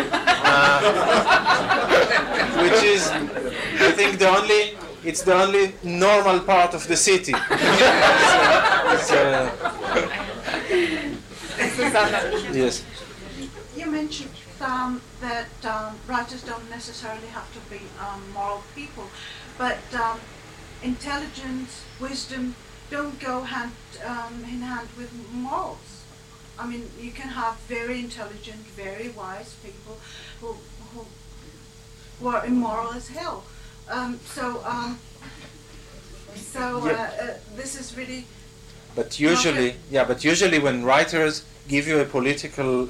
S1: which is, I think, it's the only normal part of the city. Yes.
S10: You mentioned that writers don't necessarily have to be moral people, but intelligence, wisdom don't go hand in hand with morals. I mean, you can have very intelligent, very wise people who are immoral as hell. This is really.
S1: But usually when writers give you a political,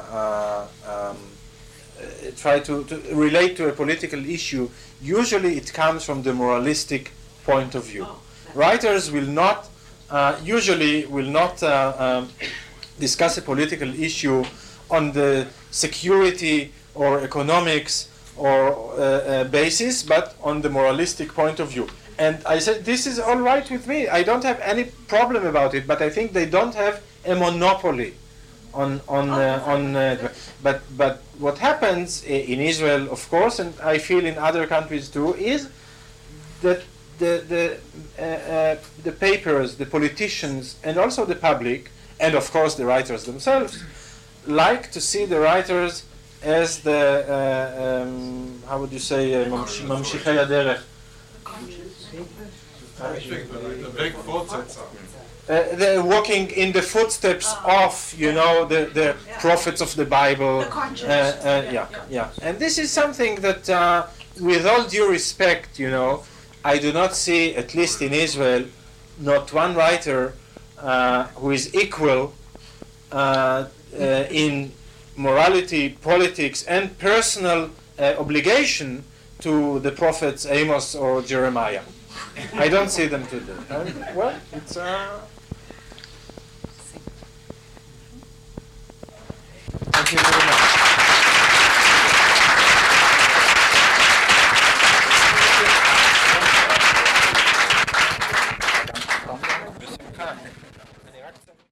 S1: try to relate to a political issue, usually it comes from the moralistic point of view. Writers will not, usually will not discuss a political issue on the security or economics or basis, but on the moralistic point of view. And I said, this is all right with me. I don't have any problem about it, but I think they don't have a monopoly on but what happens in Israel, of course, and I feel in other countries too, is that the papers, the politicians, and also the public, and of course the writers themselves, like to see the writers as the how would you say ממשיכי הדרך. They're walking in the footsteps of, the prophets of the Bible. And this is something that, with all due respect, I do not see, at least in Israel, not one writer who is equal in morality, politics, and personal obligation to the prophets Amos or Jeremiah. I don't see them today. Well, it's Thank you very much.